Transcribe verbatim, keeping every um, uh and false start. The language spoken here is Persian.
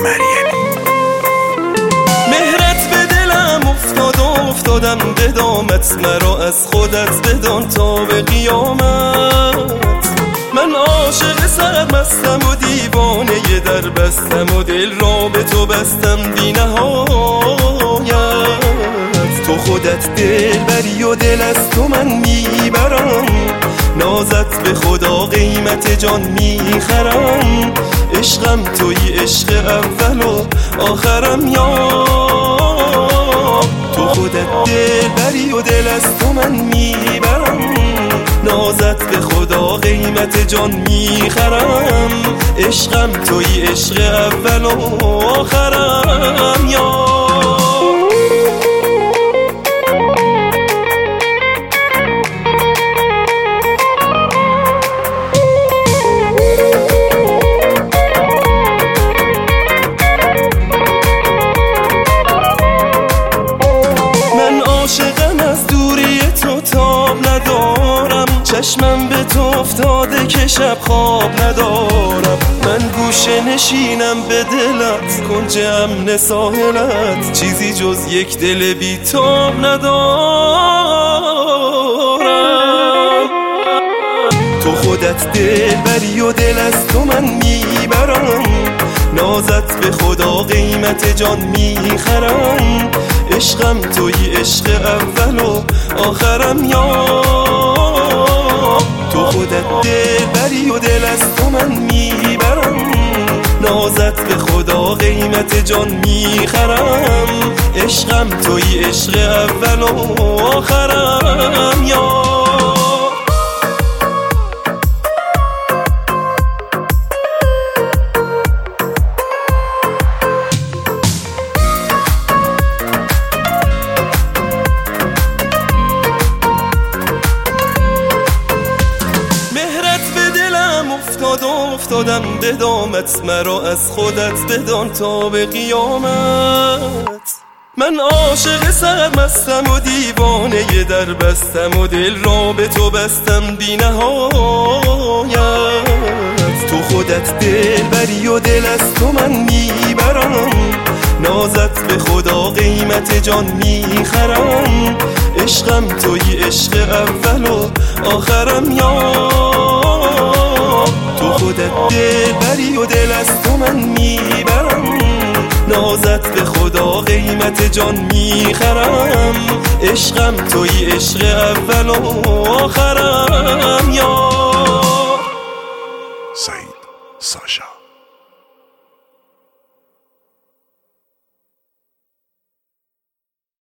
مریمی. مهرت به دلم افتاد و افتادم به دامت، مرا از خودت بدان تا به قیامت. من عاشق سرمستم و دیوانه در بستم و دل را به تو بستم بی نهایت. تو خودت دل بری و دل از تو من میبرم، نازت به خدا قیمت جان میخرم. عشقم توی عشق اول و آخرم یا تو خودت دل بری و دل از تو من میبرم، نازت به خدا قیمت جان میخرم. عشقم توی عشق اول و آخرم یا عاشقم از دوری تو تاب ندارم، چشمم به تو افتاده که شب خواب ندارم. من گوشه نشینم به دلت، کنج امن ساحلت، چیزی جز یک دل بی تاب ندارم. تو خودت دل بری و دل از تو من میبرم، نازت به خدا قیمت جان میخرم. عشقم توی عشق اول و آخرم یا تو خودت دل بری و دل از تو من میبرم، نازت به خدا قیمت جان میخرم. عشقم توی عشق اول و آخرم یا افتاد و افتادم به دامت، مرا از خودت بدان تا به قیامت. من عاشق سرمستم و دیوانه در بستم و دل را به تو بستم بی نهایت. تو خودت دل بری و دل از تو من میبرم، نازت به خدا قیمت جان میخرم. عشقم توی عشق اول و آخرم یا تو خودت دل بری و دل از تو من میبرم، نازت به خدا قیمت جان میخرم. عشقم توی عشق اول و آخرم یا سعید ساشا.